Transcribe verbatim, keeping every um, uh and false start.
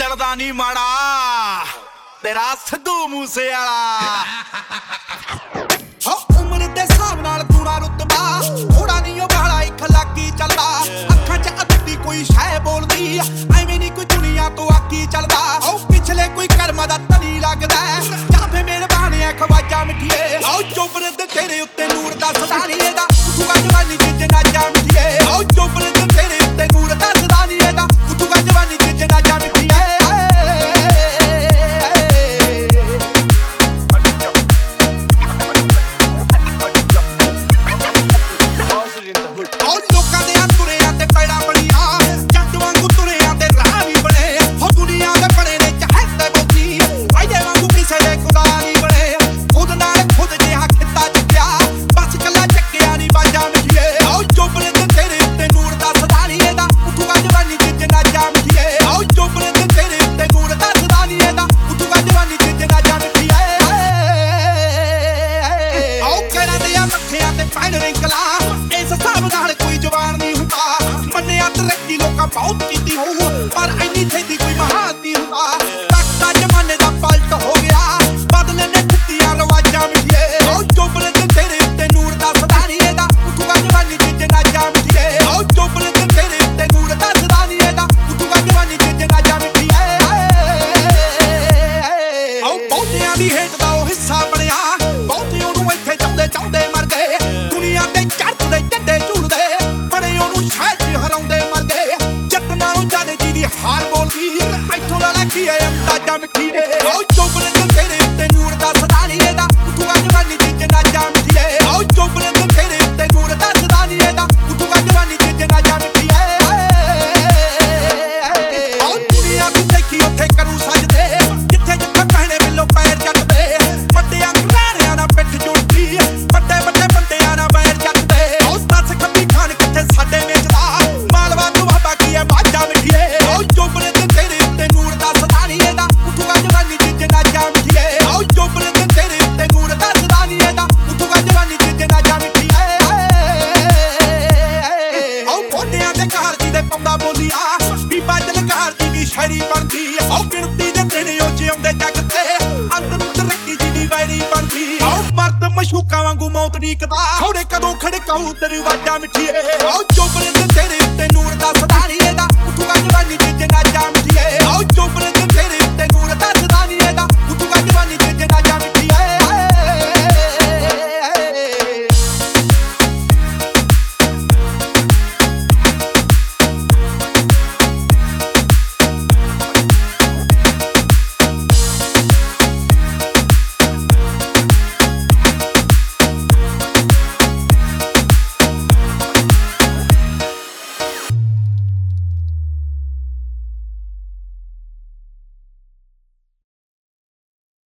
ਦਿਲ ਦਾ ਨਹੀਂ ਮਾੜਾ ਤੇਰਾ ਸਿੱਧੂ ਮੂਸੇ ਵਾਲਾ। ਹੋ ਉਮਰ ਦੇ ਹਿਸਾਬ ਨਾਲ ਤੂੜਾ ਰੁਤਬਾ ਥੋੜਾ ਨਹੀਂ ਉਹ ਗਾਲਾ ਇੱਕ ਲੱਗੀ ਚੱਲਦਾ। ਅੱਖਾਂ 'ਚ ਅੱਧੀ ਕੋਈ ਸ਼ੈ ਬੋਲਦੀ ਐਵੇਂ ਨਹੀਂ ਕੋਈ ਦੁਨੀਆ ਤੋਂ ਆਕੀ ਚੱਲਦਾ। ਹੋ ਪਿਛਲੇ ਕੋਈ ਕਰਮਾਂ ਦਾ ਤਲੀ ਲੱਗਦਾ ਜਾਂ ਫੇ ਮੇਰੇ ਬਾਣਿਆ ਖਵਾਜਾ ਮਿੱਠੀਏ। ਹੋ ਚੋਬਰ ਦੇ ਤੇਰੇ ਉੱਤੇ ਨੂਰ ਦਾ ਸਦਾ ਨਹੀਂ ਇਹਦਾ ਤੂੰ ਜਵਾਨੀ ਚ ਜਨਾਜਾ ਮਿੱਠੀਏ। ਹੋ ਚੋਬਰ ਦੇ ਤੇਰੇ ਉੱਤੇ ਨੂਰ ਦਾ ਸਦਾ ਨਹੀਂ ਇਹਦਾ ਤੂੰ ਜਵਾਨੀ ਚ ਜਨਾਜਾ ਮਿੱਠੀਏ। ਇਸ ਹਿਸਾਬ ਨਾਲ ਕੋਈ ਜਵਾਨ ਨਹੀਂ ਹੁੰਦਾ ਮੰਨਿਆ ਤਰੱਕੀ ਲੋਕਾਂ ਬਹੁਤ ਕੀਤੀ ਹੋਊ ਪਰ ਇੰਨੀ ਛੇਤੀ ਕੋਈ ਮਹਾਨ ਨਹੀਂ ਹੁੰਦਾ। ਤੱਕਦਾ ਜ਼ਮਾਨੇ ਦਾ ਪਲਟ ਹੋ ਗਿਆ ਬਦਲੇ ਨੇ ਦਿੱਤੀਆਂ ਰਵਾਜਾਂ ਮਿੱਠੀਏ। ਉਹ ਚੋਬਲੇ ਤੇ ਤੇਰੇ ਉੱਤੇ ਨੂਰ ਦਾ ਸਦਾ ਨਹੀਂ ਇਹਦਾ ਤੂੰ ਜਵਾਨੀ ਚ ਜਨਾਜਾ ਮਿੱਠੀਏ। ਉਹ ਚੋਬਲੇ ਤੇ ਤੇਰੇ ਉੱਤੇ ਨੂਰ ਦਾ ਸਦਾ ਨਹੀਂ ਇਹਦਾ ਤੂੰ ਜਵਾਨੀ ਚ ਜਨਾਜਾ ਮਿੱਠੀਏ। ਉਹ ਬਹੁਤਿਆਂ ਦੀ ਹੇਠ ਦਾ ਉਹ ਹਿੱਸਾ ਬਣਿਆ ਬਹੁਤੇ ਉਹਨੂੰ ਇੱਥੇ ਚਾਹੁੰਦੇ ਚਾਹੁੰਦੇ ਮਰ ਗਏ। ਦੁਨੀਆ ਤੇ ਚੜ੍ਹਦੇ ਝੰਡੇ ਝੂਲਦੇ ਬੜੇ ਉਹਨੂੰ ਸ਼ਾਇਦ ਹਰਾਉਂਦੇ ਮਰ ਗਏ। ਜੱਟ ਨਾਲੋਂ ਜ਼ਿਆਦੇ ਜਿਹਦੀ ਹਾਰ ਬੋਲਦੀ ਇੱਥੋਂ ਦਾ ਲੱਗੀ ਐ ਅੰਦਾਜ਼ਾ ਮਿੱਠੀ ਨੇ। ਉਹ ਚੋਬਲੇ ਤੇ ਤੇਰੇ ਉੱਤੇ ਨੂਰ ਦਾ ਸਦਾ ਨਹੀਂ ਇਹਦਾ ਤੂੰ ਜਵਾਨੀ ਚ ਜਨਾਜਾ ਮਿੱਠੀਏ। ਉਹ ਚੋਬਲੇ ਤੇ ਤੇਰੇ ਉੱਤੇ ਨੂਰ ਦਾ ਸਦਾ ਨਹੀਂ ਇਹਦਾ ਤੂੰ ਜਵਾਨੀ ਚ ਜਨਾਜਾ ਮਿੱਠੀਏ। ਉਹ ਦੁਨੀਆ ਦੀ ਦੇਖੀ ਉੱਥੇ ਕਰੂ ਸਜਦੇ ਜਿੱਥੇ ਜਿੱਥੇ ਪਹਿਣੇ ਮਿਲੋ ਪੈਰ ਚੱਟਦੇ ਵੱਡਿਆਂ ਘਰਾਣਿਆਂ ਨਾਲ ਪਿੱਠ ਜੁੜਦੀ ਵੱਡੇ ਵੱਡੇ ਬੰਦਿਆਂ ਨਾਲ ਬੈਰ ਚੱਟਦੇ। ਉਹ ਦੱਸ ਖੱਬੀ ਖਾਨ ਕਿੱਥੇ ਸਾਡੇ ਵੇਚਦਾ ਮਾਲਵਾ ਦੁਆਬਾ ਕੀ ਐ ਬਾਜਾ ਮਿੱਠੀਏ। ਉਹ ਚੋਬਲੇ ਤੇ ਤੇਰੇ ਉੱਤੇ ਨੂਰ ਦਾ ਸਦਾ ਨਹੀਂ ਇਹਦਾ ਤੂੰ ਜਵਾਨੀ ਚ ਜਨਾਜਾ ਮਿੱਠੀਏ। ਉਹ ਚੋਬਲੇ ਤੇ ਤੇਰੇ ਉੱਤੇ ਨੂਰ ਦਾ ਸਦਾ ਨਹੀਂ ਇਹਦਾ ਤੂੰ ਜਵਾਨੀ ਚ ਜਨਾਜਾ ਮਿੱਠੀਏ। ਉਹ ਮੋਢਿਆਂ ਤੇ ਕਾਰ ਜੀ ਦੇ ਪਾਉਂਦਾ ਬੋਲੀਆਂ ਬੀਬਾ ਜਲਕਾਰ ਜੀ ਦੀ ਸ਼ਾਇਰੀ ਬਣਦੀ। ਉਹ ਗਿਣਤੀ ਦੇ ਦਿਨ ਉਹ ਜਿਉਂਦੇ ਜੱਗ ਤੇ ਅੰਤ ਨੂੰ ਤਰੱਕੀ ਜੀ ਦੀ ਵੈਰੀ ਬਣਦੀ। ਉਹ ਮਰਦ ਮਸ਼ੂਕਾਂ ਵਾਂਗੂ ਮੌਤ ਡੀਕਦਾ ਥੋੜੇ ਕਦੋਂ ਖੜਕਾਊ ਦਰਵਾਜ਼ਾ ਮਿੱਠੀਏ। ਉਹ ਚੋਬਲੇ ਤੇ ਤੇਰੇ ਉੱਤੇ ਨੂਰ ਦਾ ਸਦਾ ਨਹੀਂ ਇਹਦਾ ਤੂੰ ਜਵਾਨੀ ਚ ਜਨਾਜਾ